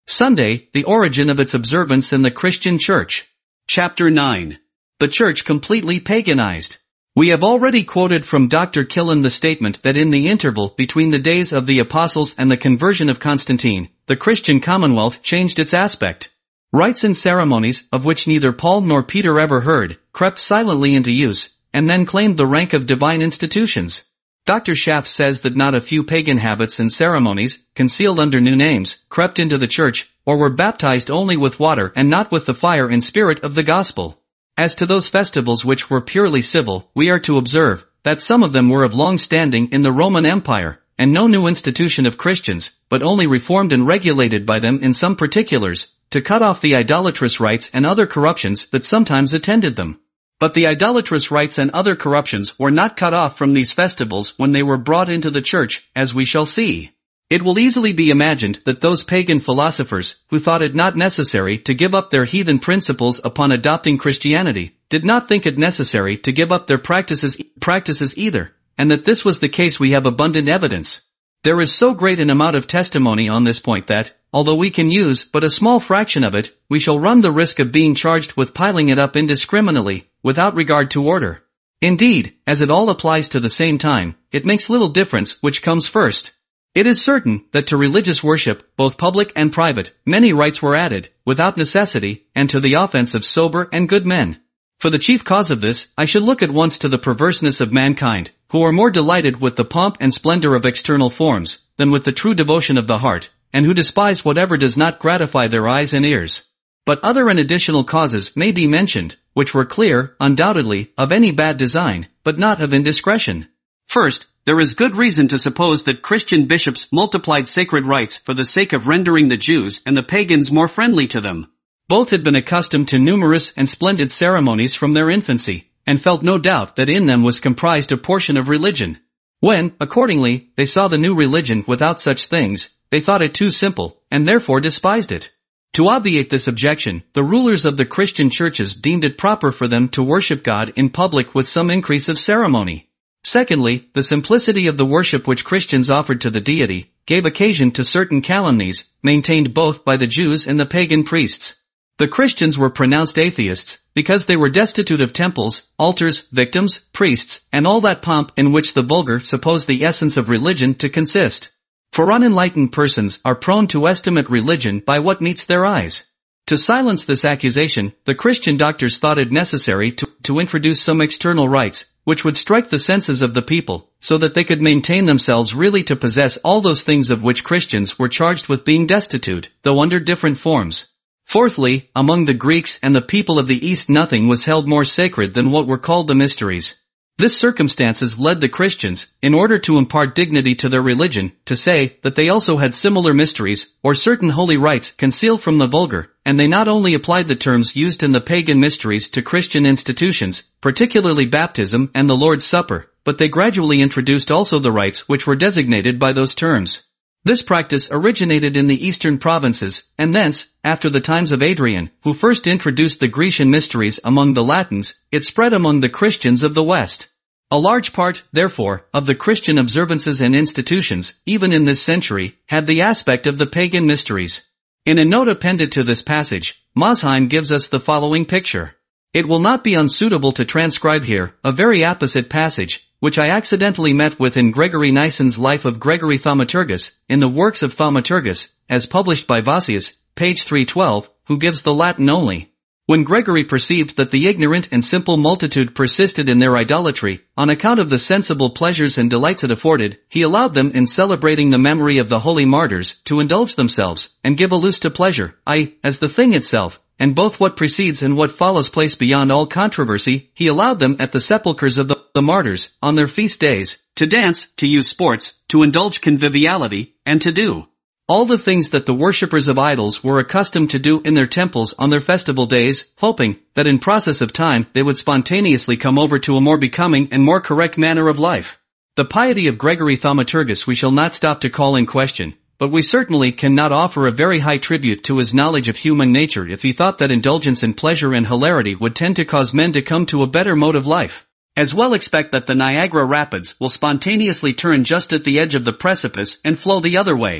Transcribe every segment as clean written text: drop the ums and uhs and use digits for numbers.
Sunday, the origin of its observance in the Christian Church. Chapter 9. The Church completely paganized. We have already quoted from Dr. Killen the statement that in the interval between the days of the Apostles and the conversion of Constantine, the Christian Commonwealth changed its aspect. Rites and ceremonies, of which neither Paul nor Peter ever heard, crept silently into use, and then claimed the rank of divine institutions. Dr. Schaff says that not a few pagan habits and ceremonies, concealed under new names, crept into the church, or were baptized only with water and not with the fire and spirit of the gospel. As to those festivals which were purely civil, we are to observe that some of them were of long standing in the Roman Empire, and no new institution of Christians, but only reformed and regulated by them in some particulars, to cut off the idolatrous rites and other corruptions that sometimes attended them. But the idolatrous rites and other corruptions were not cut off from these festivals when they were brought into the church, as we shall see. It will easily be imagined that those pagan philosophers, who thought it not necessary to give up their heathen principles upon adopting Christianity, did not think it necessary to give up their practices either, and that this was the case we have abundant evidence. There is so great an amount of testimony on this point that, although we can use but a small fraction of it, we shall run the risk of being charged with piling it up indiscriminately, without regard to order. Indeed, as it all applies to the same time, it makes little difference which comes first. It is certain that to religious worship, both public and private, many rites were added, without necessity, and to the offense of sober and good men. For the chief cause of this, I should look at once to the perverseness of mankind, who are more delighted with the pomp and splendor of external forms, than with the true devotion of the heart, and who despise whatever does not gratify their eyes and ears. But other and additional causes may be mentioned, which were clear, undoubtedly, of any bad design, but not of indiscretion. First, there is good reason to suppose that Christian bishops multiplied sacred rites for the sake of rendering the Jews and the pagans more friendly to them. Both had been accustomed to numerous and splendid ceremonies from their infancy, and felt no doubt that in them was comprised a portion of religion. When, accordingly, they saw the new religion without such things, they thought it too simple, and therefore despised it. To obviate this objection, the rulers of the Christian churches deemed it proper for them to worship God in public with some increase of ceremony. Secondly, the simplicity of the worship which Christians offered to the deity gave occasion to certain calumnies, maintained both by the Jews and the pagan priests. The Christians were pronounced atheists, because they were destitute of temples, altars, victims, priests, and all that pomp in which the vulgar suppose the essence of religion to consist. For unenlightened persons are prone to estimate religion by what meets their eyes. To silence this accusation, the Christian doctors thought it necessary to introduce some external rites, which would strike the senses of the people, so that they could maintain themselves really to possess all those things of which Christians were charged with being destitute, though under different forms. Fourthly, among the Greeks and the people of the East nothing was held more sacred than what were called the mysteries. This circumstances led the Christians, in order to impart dignity to their religion, to say that they also had similar mysteries, or certain holy rites concealed from the vulgar, and they not only applied the terms used in the pagan mysteries to Christian institutions, particularly baptism and the Lord's Supper, but they gradually introduced also the rites which were designated by those terms. This practice originated in the eastern provinces, and thence, after the times of Adrian, who first introduced the Grecian mysteries among the Latins, it spread among the Christians of the West. A large part, therefore, of the Christian observances and institutions, even in this century, had the aspect of the pagan mysteries. In a note appended to this passage, Mosheim gives us the following picture. It will not be unsuitable to transcribe here a very apposite passage, which I accidentally met with in Gregory Nyson's Life of Gregory Thaumaturgus, in the Works of Thaumaturgus, as published by Vossius, page 312, who gives the Latin only. When Gregory perceived that the ignorant and simple multitude persisted in their idolatry, on account of the sensible pleasures and delights it afforded, he allowed them in celebrating the memory of the holy martyrs to indulge themselves, and give a loose to pleasure, i.e., as the thing itself, and both what precedes and what follows place beyond all controversy, he allowed them at the sepulchres of the martyrs, on their feast days, to dance, to use sports, to indulge conviviality, and to do all the things that the worshippers of idols were accustomed to do in their temples on their festival days, hoping that in process of time they would spontaneously come over to a more becoming and more correct manner of life. The piety of Gregory Thaumaturgus we shall not stop to call in question, but we certainly cannot offer a very high tribute to his knowledge of human nature if he thought that indulgence in pleasure and hilarity would tend to cause men to come to a better mode of life. As well expect that the Niagara Rapids will spontaneously turn just at the edge of the precipice and flow the other way.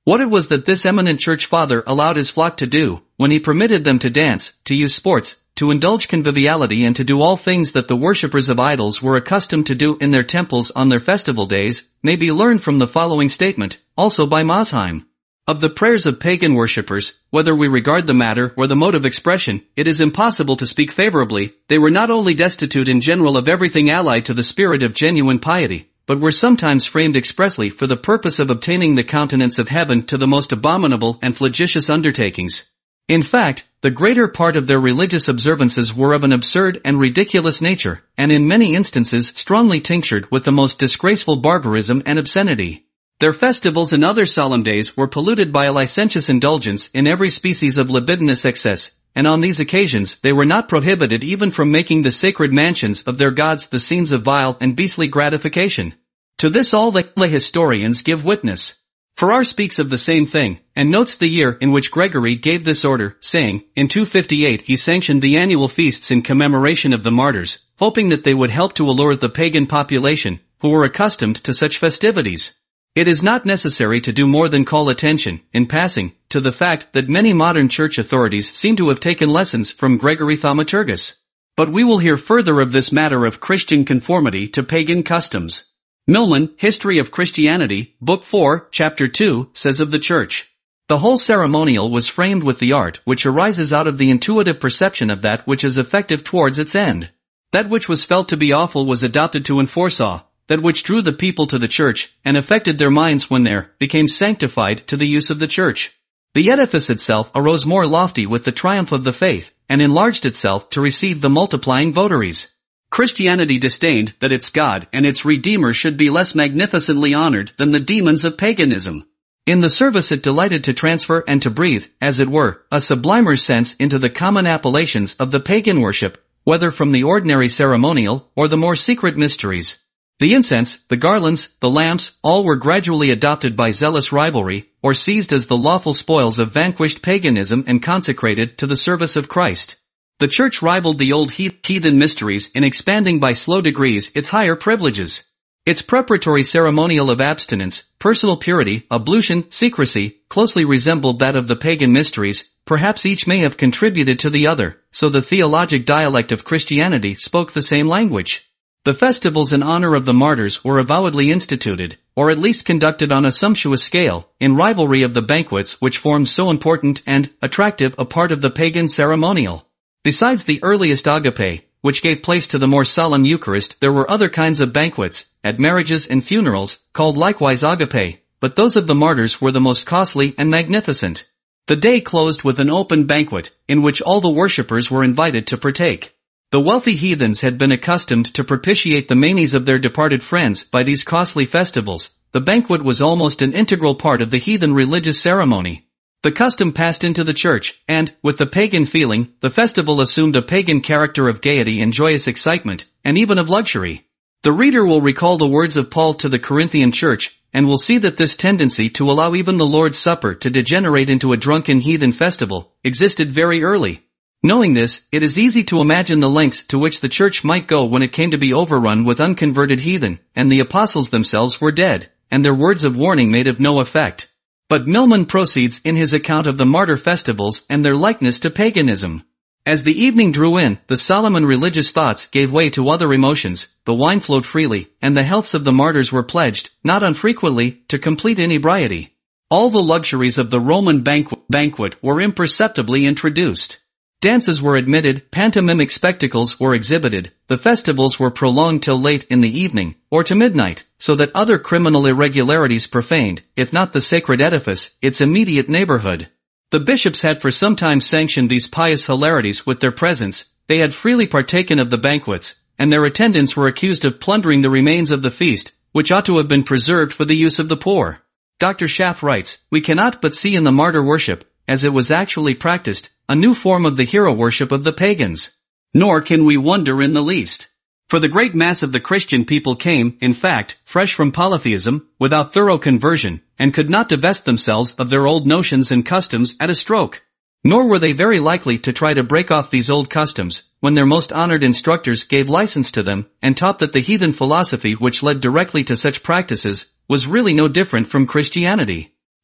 What it was that this eminent church father allowed his flock to do, when he permitted them to dance, to use sports, to indulge conviviality and to do all things that the worshippers of idols were accustomed to do in their temples on their festival days, may be learned from the following statement, also by Mosheim. Of the prayers of pagan worshippers, whether we regard the matter or the mode of expression, it is impossible to speak favorably. They were not only destitute in general of everything allied to the spirit of genuine piety, but were sometimes framed expressly for the purpose of obtaining the countenance of heaven to the most abominable and flagitious undertakings. In fact, the greater part of their religious observances were of an absurd and ridiculous nature, and in many instances strongly tinctured with the most disgraceful barbarism and obscenity. Their festivals and other solemn days were polluted by a licentious indulgence in every species of libidinous excess, and on these occasions they were not prohibited even from making the sacred mansions of their gods the scenes of vile and beastly gratification. To this all the historians give witness. Farrar speaks of the same thing, and notes the year in which Gregory gave this order, saying, in 258 he sanctioned the annual feasts in commemoration of the martyrs, hoping that they would help to allure the pagan population, who were accustomed to such festivities. It is not necessary to do more than call attention, in passing, to the fact that many modern church authorities seem to have taken lessons from Gregory Thaumaturgus. But we will hear further of this matter of Christian conformity to pagan customs. Milman, History of Christianity, Book 4, Chapter 2, says of the Church. The whole ceremonial was framed with the art which arises out of the intuitive perception of that which is effective towards its end. That which was felt to be awful was adopted to enforce awe. That which drew the people to the church, and affected their minds when there, became sanctified to the use of the church. The edifice itself arose more lofty with the triumph of the faith, and enlarged itself to receive the multiplying votaries. Christianity disdained that its God and its Redeemer should be less magnificently honored than the demons of paganism. In the service it delighted to transfer and to breathe, as it were, a sublimer sense into the common appellations of the pagan worship, whether from the ordinary ceremonial or the more secret mysteries. The incense, the garlands, the lamps, all were gradually adopted by zealous rivalry, or seized as the lawful spoils of vanquished paganism and consecrated to the service of Christ. The Church rivaled the old heathen mysteries in expanding by slow degrees its higher privileges. Its preparatory ceremonial of abstinence, personal purity, ablution, secrecy, closely resembled that of the pagan mysteries. Perhaps each may have contributed to the other, so the theologic dialect of Christianity spoke the same language. The festivals in honor of the martyrs were avowedly instituted, or at least conducted on a sumptuous scale, in rivalry of the banquets which formed so important and attractive a part of the pagan ceremonial. Besides the earliest agape, which gave place to the more solemn Eucharist, there were other kinds of banquets, at marriages and funerals, called likewise agape, but those of the martyrs were the most costly and magnificent. The day closed with an open banquet, in which all the worshippers were invited to partake. The wealthy heathens had been accustomed to propitiate the manes of their departed friends by these costly festivals. The banquet was almost an integral part of the heathen religious ceremony. The custom passed into the church, and, with the pagan feeling, the festival assumed a pagan character of gaiety and joyous excitement, and even of luxury. The reader will recall the words of Paul to the Corinthian church, and will see that this tendency to allow even the Lord's Supper to degenerate into a drunken heathen festival existed very early. Knowing this, it is easy to imagine the lengths to which the church might go when it came to be overrun with unconverted heathen, and the apostles themselves were dead, and their words of warning made of no effect. But Milman proceeds in his account of the martyr festivals and their likeness to paganism. As the evening drew in, the solemn and religious thoughts gave way to other emotions, the wine flowed freely, and the healths of the martyrs were pledged, not unfrequently, to complete inebriety. All the luxuries of the Roman banquet were imperceptibly introduced. Dances were admitted, pantomimic spectacles were exhibited, the festivals were prolonged till late in the evening, or to midnight, so that other criminal irregularities profaned, if not the sacred edifice, its immediate neighborhood. The bishops had for some time sanctioned these pious hilarities with their presence, they had freely partaken of the banquets, and their attendants were accused of plundering the remains of the feast, which ought to have been preserved for the use of the poor. Dr. Schaff writes, "We cannot but see in the martyr worship, as it was actually practiced, a new form of the hero worship of the pagans. Nor can we wonder in the least. For the great mass of the Christian people came, in fact, fresh from polytheism, without thorough conversion, and could not divest themselves of their old notions and customs at a stroke. Nor were they very likely to try to break off these old customs, when their most honored instructors gave license to them, and taught that the heathen philosophy which led directly to such practices, was really no different from Christianity.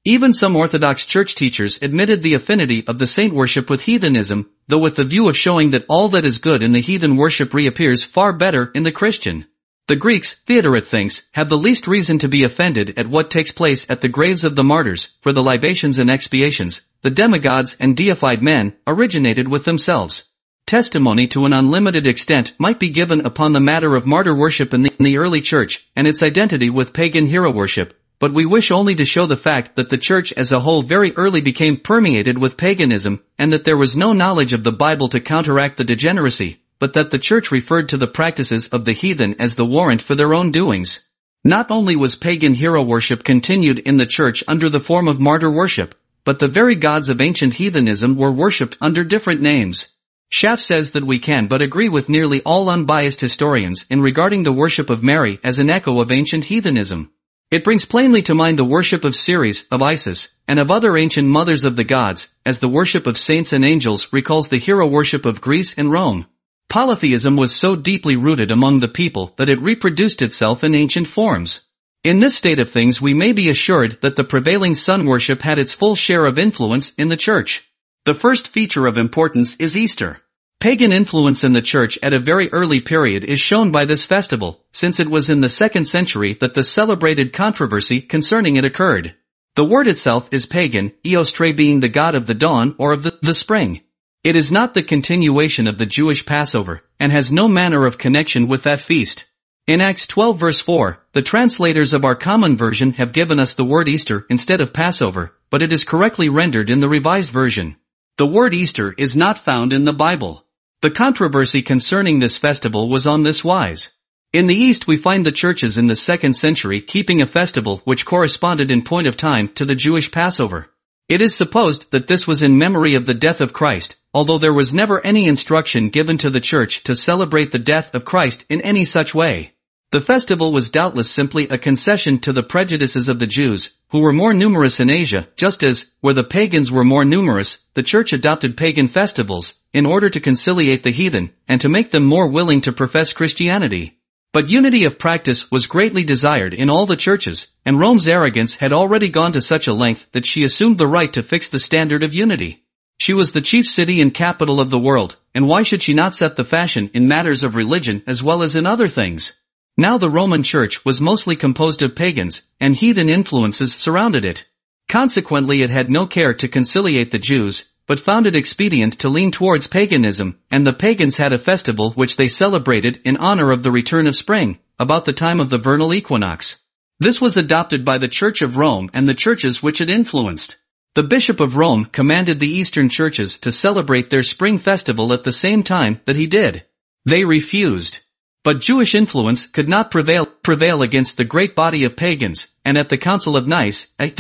Even some Orthodox Church teachers admitted the affinity of the saint worship with heathenism, though with the view of showing that all that is good in the heathen worship reappears far better in the Christian. The Greeks, Theodoret thinks, have the least reason to be offended at what takes place at the graves of the martyrs, for the libations and expiations, the demigods and deified men, originated with themselves. Testimony to an unlimited extent might be given upon the matter of martyr worship in the early church, and its identity with pagan hero worship, but we wish only to show the fact that the church as a whole very early became permeated with paganism, and that there was no knowledge of the Bible to counteract the degeneracy, but that the church referred to the practices of the heathen as the warrant for their own doings. Not only was pagan hero worship continued in the church under the form of martyr worship, but the very gods of ancient heathenism were worshipped under different names. Schaff says that we can but agree with nearly all unbiased historians in regarding the worship of Mary as an echo of ancient heathenism. It brings plainly to mind the worship of Ceres, of Isis, and of other ancient mothers of the gods, as the worship of saints and angels recalls the hero worship of Greece and Rome. Polytheism was so deeply rooted among the people that it reproduced itself in ancient forms. In this state of things we may be assured that the prevailing sun worship had its full share of influence in the church. The first feature of importance is Easter. Pagan influence in the church at a very early period is shown by this festival, since it was in the 2nd century that the celebrated controversy concerning it occurred. The word itself is pagan, Eos Tre being the god of the dawn or of the spring. It is not the continuation of the Jewish Passover, and has no manner of connection with that feast. In Acts 12 verse 4, the translators of our common version have given us the word Easter instead of Passover, but it is correctly rendered in the Revised Version. The word Easter is not found in the Bible. The controversy concerning this festival was on this wise. In the East we find the churches in the 2nd century keeping a festival which corresponded in point of time to the Jewish Passover. It is supposed that this was in memory of the death of Christ, although there was never any instruction given to the church to celebrate the death of Christ in any such way. The festival was doubtless simply a concession to the prejudices of the Jews, who were more numerous in Asia, just as, where the pagans were more numerous, the church adopted pagan festivals, in order to conciliate the heathen, and to make them more willing to profess Christianity. But unity of practice was greatly desired in all the churches, and Rome's arrogance had already gone to such a length that she assumed the right to fix the standard of unity. She was the chief city and capital of the world, and why should she not set the fashion in matters of religion as well as in other things? Now the Roman Church was mostly composed of pagans, and heathen influences surrounded it. Consequently it had no care to conciliate the Jews, but found it expedient to lean towards paganism, and the pagans had a festival which they celebrated in honor of the return of spring, about the time of the vernal equinox. This was adopted by the Church of Rome and the churches which it influenced. The Bishop of Rome commanded the Eastern churches to celebrate their spring festival at the same time that he did. They refused. But Jewish influence could not prevail against the great body of pagans, and at the Council of Nice, AD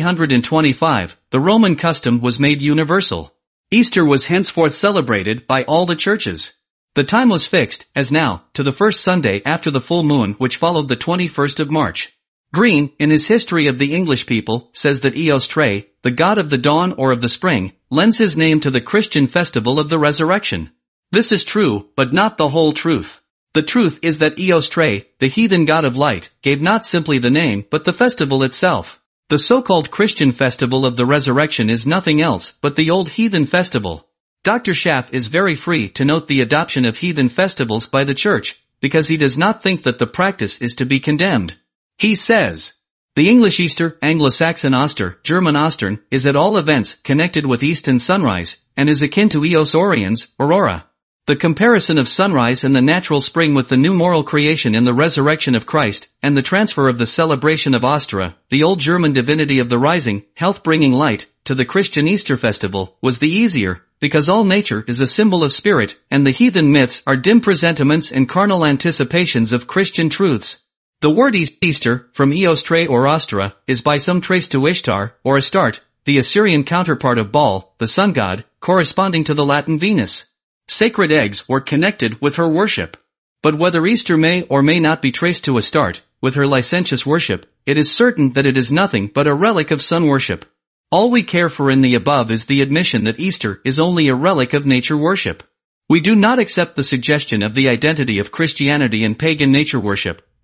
325, the Roman custom was made universal. Easter was henceforth celebrated by all the churches. The time was fixed, as now, to the first Sunday after the full moon which followed the 21st of March. Green, in his History of the English People, says that Eos Tre, the god of the dawn or of the spring, lends his name to the Christian festival of the resurrection. This is true, but not the whole truth. The truth is that Eos Tre, the heathen god of light, gave not simply the name but the festival itself. The so-called Christian festival of the resurrection is nothing else but the old heathen festival. Dr. Schaff is very free to note the adoption of heathen festivals by the church, because he does not think that the practice is to be condemned. He says, the English Easter, Anglo-Saxon Oster, German Ostern, is at all events connected with Easton sunrise, and is akin to Eos Oriens, Aurora. The comparison of sunrise and the natural spring with the new moral creation in the resurrection of Christ, and the transfer of the celebration of Ostra, the old German divinity of the rising, health-bringing light, to the Christian Easter festival, was the easier, because all nature is a symbol of spirit, and the heathen myths are dim presentiments and carnal anticipations of Christian truths. The word Easter, from Eos Tre or Ostra, is by some traced to Ishtar, or Astarte, the Assyrian counterpart of Baal, the sun god, corresponding to the Latin Venus. Sacred eggs were connected with her worship. But whether Easter may or may not be traced to Astarte, with her licentious worship, it is certain that it is nothing but a relic of sun worship. All we care for in the above is the admission that Easter is only a relic of nature worship. We do not accept the suggestion of the identity of Christianity and pagan nature worship,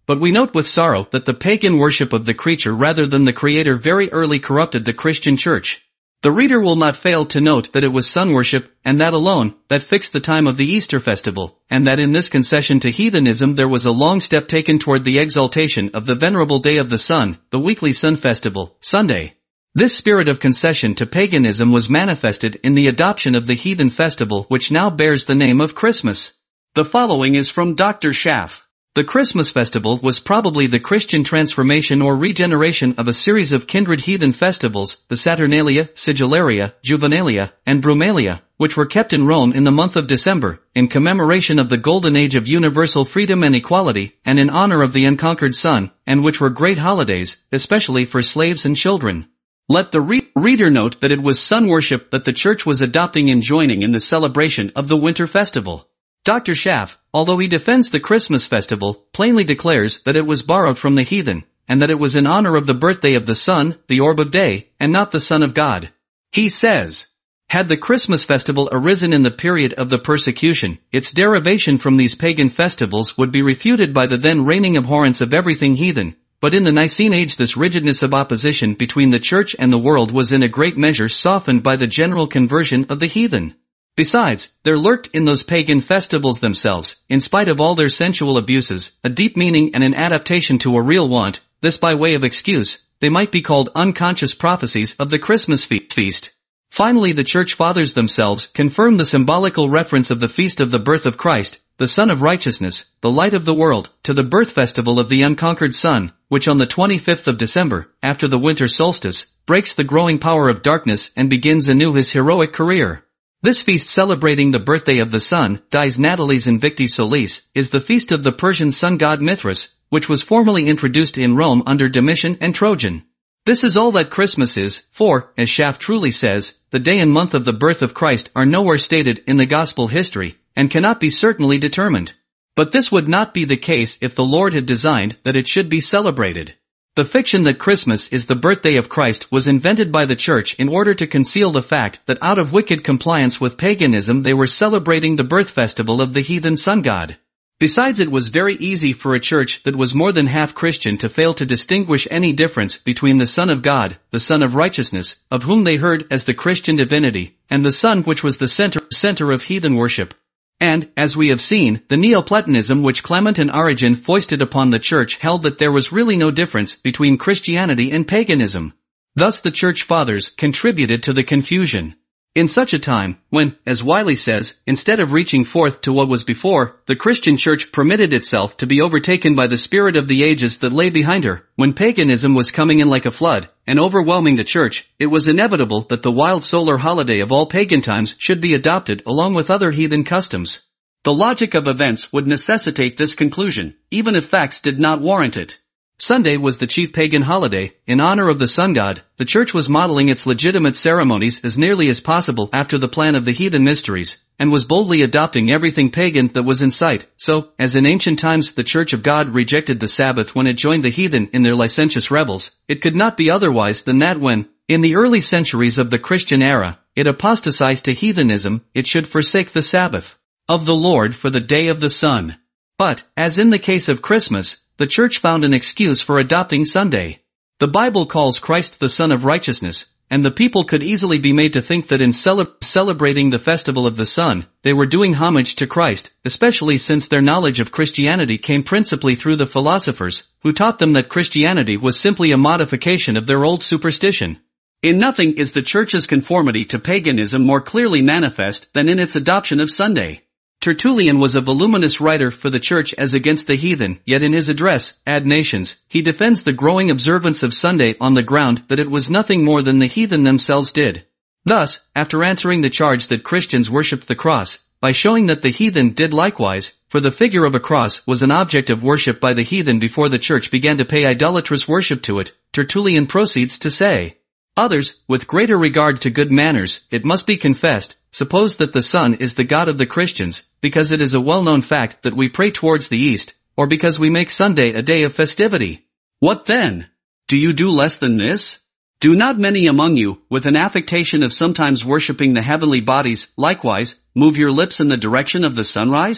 But we note with sorrow that the pagan worship of the creature rather than the Creator very early corrupted the Christian church. The reader will not fail to note that it was sun worship, and that alone, that fixed the time of the Easter festival, and that in this concession to heathenism there was a long step taken toward the exaltation of the venerable day of the sun, the weekly sun festival, Sunday. This spirit of concession to paganism was manifested in the adoption of the heathen festival which now bears the name of Christmas. The following is from Dr. Schaff. The Christmas festival was probably the Christian transformation or regeneration of a series of kindred heathen festivals, the Saturnalia, Sigillaria, Juvenalia, and Brumalia, which were kept in Rome in the month of December, in commemoration of the golden age of universal freedom and equality, and in honor of the unconquered sun, and which were great holidays, especially for slaves and children. Let the reader note that it was sun worship that the church was adopting and joining in the celebration of the winter festival. Dr. Schaff, although he defends the Christmas festival, plainly declares that it was borrowed from the heathen, and that it was in honor of the birthday of the sun, the orb of day, and not the Son of God. He says, had the Christmas festival arisen in the period of the persecution, its derivation from these pagan festivals would be refuted by the then reigning abhorrence of everything heathen, but in the Nicene age this rigidness of opposition between the church and the world was in a great measure softened by the general conversion of the heathen. Besides, there lurked in those pagan festivals themselves, in spite of all their sensual abuses, a deep meaning and an adaptation to a real want, this by way of excuse, they might be called unconscious prophecies of the Christmas feast. Finally, the church fathers themselves confirm the symbolical reference of the feast of the birth of Christ, the Son of Righteousness, the light of the world, to the birth festival of the unconquered sun, which on the 25th of December, after the winter solstice, breaks the growing power of darkness and begins anew his heroic career. This feast celebrating the birthday of the sun, Dies Natalis Invicti Solis, is the feast of the Persian sun god Mithras, which was formally introduced in Rome under Domitian and Trajan. This is all that Christmas is, for, as Schaff truly says, the day and month of the birth of Christ are nowhere stated in the gospel history, and cannot be certainly determined. But this would not be the case if the Lord had designed that it should be celebrated. The fiction that Christmas is the birthday of Christ was invented by the church in order to conceal the fact that out of wicked compliance with paganism they were celebrating the birth festival of the heathen sun god. Besides, it was very easy for a church that was more than half Christian to fail to distinguish any difference between the Son of God, the Son of Righteousness, of whom they heard as the Christian divinity, and the Sun which was the center of heathen worship. And, as we have seen, the Neoplatonism which Clement and Origen foisted upon the church held that there was really no difference between Christianity and paganism. Thus the church fathers contributed to the confusion. In such a time, when, as Wiley says, instead of reaching forth to what was before, the Christian church permitted itself to be overtaken by the spirit of the ages that lay behind her, when paganism was coming in like a flood, and overwhelming the church, it was inevitable that the wild solar holiday of all pagan times should be adopted along with other heathen customs. The logic of events would necessitate this conclusion, even if facts did not warrant it. Sunday was the chief pagan holiday. In honor of the sun god, the church was modeling its legitimate ceremonies as nearly as possible after the plan of the heathen mysteries, and was boldly adopting everything pagan that was in sight. So, as in ancient times the Church of God rejected the Sabbath when it joined the heathen in their licentious revels, it could not be otherwise than that when, in the early centuries of the Christian era, it apostatized to heathenism, it should forsake the Sabbath of the Lord for the day of the sun. But, as in the case of Christmas, the church found an excuse for adopting Sunday. The Bible calls Christ the Son of Righteousness, and the people could easily be made to think that in celebrating the festival of the sun, they were doing homage to Christ, especially since their knowledge of Christianity came principally through the philosophers, who taught them that Christianity was simply a modification of their old superstition. In nothing is the church's conformity to paganism more clearly manifest than in its adoption of Sunday. Tertullian was a voluminous writer for the church as against the heathen, yet in his address, Ad Nations, he defends the growing observance of Sunday on the ground that it was nothing more than the heathen themselves did. Thus, after answering the charge that Christians worshipped the cross, by showing that the heathen did likewise, for the figure of a cross was an object of worship by the heathen before the church began to pay idolatrous worship to it, Tertullian proceeds to say, others, with greater regard to good manners, it must be confessed, suppose that the sun is the God of the Christians, because it is a well-known fact that we pray towards the east, or because we make Sunday a day of festivity. What then? Do you do less than this? Do not many among you, with an affectation of sometimes worshipping the heavenly bodies, likewise, move your lips in the direction of the sunrise?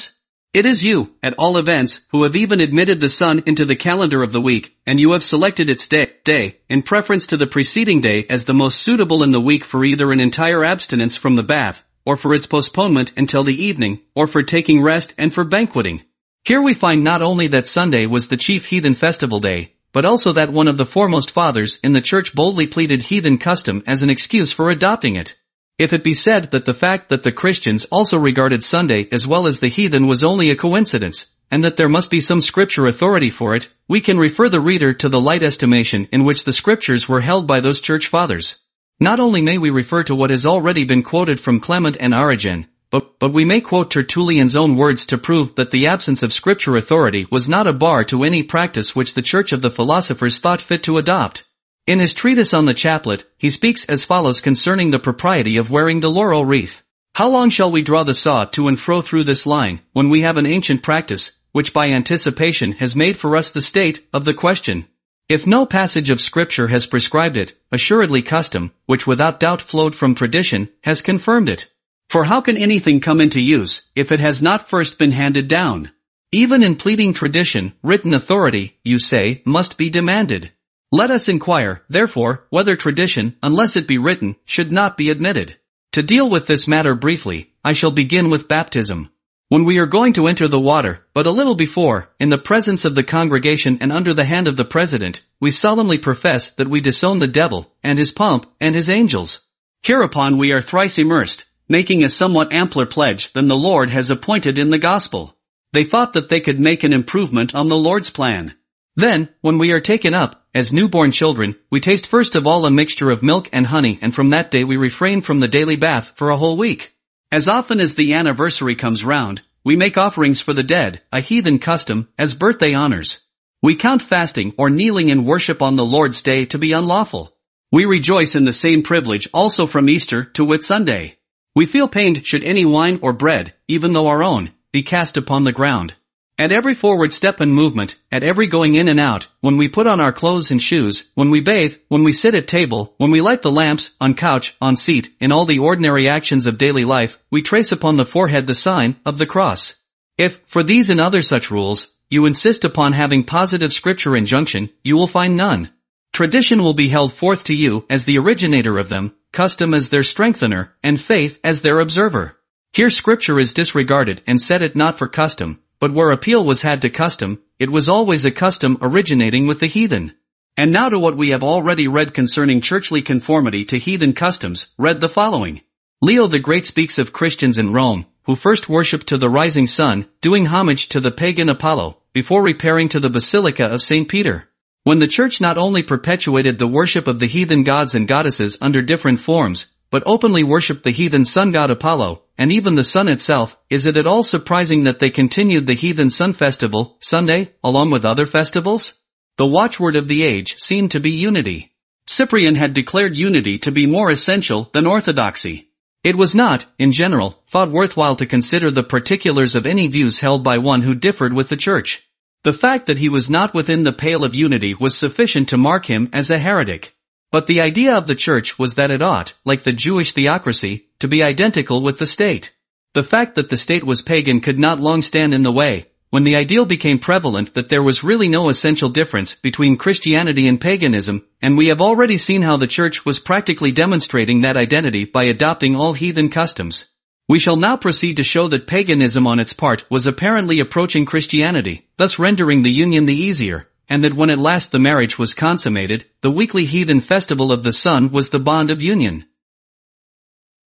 It is you, at all events, who have even admitted the sun into the calendar of the week, and you have selected its day, in preference to the preceding day as the most suitable in the week for either an entire abstinence from the bath, or for its postponement until the evening, or for taking rest and for banqueting. Here we find not only that Sunday was the chief heathen festival day, but also that one of the foremost fathers in the church boldly pleaded heathen custom as an excuse for adopting it. If it be said that the fact that the Christians also regarded Sunday as well as the heathen was only a coincidence, and that there must be some scripture authority for it, we can refer the reader to the light estimation in which the scriptures were held by those church fathers. Not only may we refer to what has already been quoted from Clement and Origen, but we may quote Tertullian's own words to prove that the absence of scripture authority was not a bar to any practice which the Church of the Philosophers thought fit to adopt. In his treatise on the chaplet, he speaks as follows concerning the propriety of wearing the laurel wreath. How long shall we draw the saw to and fro through this line, when we have an ancient practice, which by anticipation has made for us the state of the question? If no passage of Scripture has prescribed it, assuredly custom, which without doubt flowed from tradition, has confirmed it. For how can anything come into use, if it has not first been handed down? Even in pleading tradition, written authority, you say, must be demanded. Let us inquire, therefore, whether tradition, unless it be written, should not be admitted. To deal with this matter briefly, I shall begin with baptism. When we are going to enter the water, but a little before, in the presence of the congregation and under the hand of the president, we solemnly profess that we disown the devil, and his pomp, and his angels. Hereupon we are thrice immersed, making a somewhat ampler pledge than the Lord has appointed in the gospel. They thought that they could make an improvement on the Lord's plan. Then, when we are taken up, as newborn children, we taste first of all a mixture of milk and honey, and from that day we refrain from the daily bath for a whole week. As often as the anniversary comes round, we make offerings for the dead, a heathen custom, as birthday honors. We count fasting or kneeling in worship on the Lord's day to be unlawful. We rejoice in the same privilege also from Easter to Whit Sunday. We feel pained should any wine or bread, even though our own, be cast upon the ground. At every forward step and movement, at every going in and out, when we put on our clothes and shoes, when we bathe, when we sit at table, when we light the lamps, on couch, on seat, in all the ordinary actions of daily life, we trace upon the forehead the sign of the cross. If, for these and other such rules, you insist upon having positive scripture injunction, you will find none. Tradition will be held forth to you as the originator of them, custom as their strengthener, and faith as their observer. Here scripture is disregarded and set it not for custom, but where appeal was had to custom, it was always a custom originating with the heathen. And now to what we have already read concerning churchly conformity to heathen customs, read the following. Leo the Great speaks of Christians in Rome, who first worshipped to the rising sun, doing homage to the pagan Apollo, before repairing to the Basilica of St. Peter. When the church not only perpetuated the worship of the heathen gods and goddesses under different forms, but openly worshipped the heathen sun god Apollo, and even the sun itself, is it at all surprising that they continued the heathen sun festival, Sunday, along with other festivals? The watchword of the age seemed to be unity. Cyprian had declared unity to be more essential than orthodoxy. It was not, in general, thought worthwhile to consider the particulars of any views held by one who differed with the church. The fact that he was not within the pale of unity was sufficient to mark him as a heretic. But the idea of the church was that it ought, like the Jewish theocracy, to be identical with the state. The fact that the state was pagan could not long stand in the way, when the ideal became prevalent that there was really no essential difference between Christianity and paganism, and we have already seen how the church was practically demonstrating that identity by adopting all heathen customs. We shall now proceed to show that paganism on its part was apparently approaching Christianity, thus rendering the union the easier, and that when at last the marriage was consummated, the weekly heathen festival of the sun was the bond of union.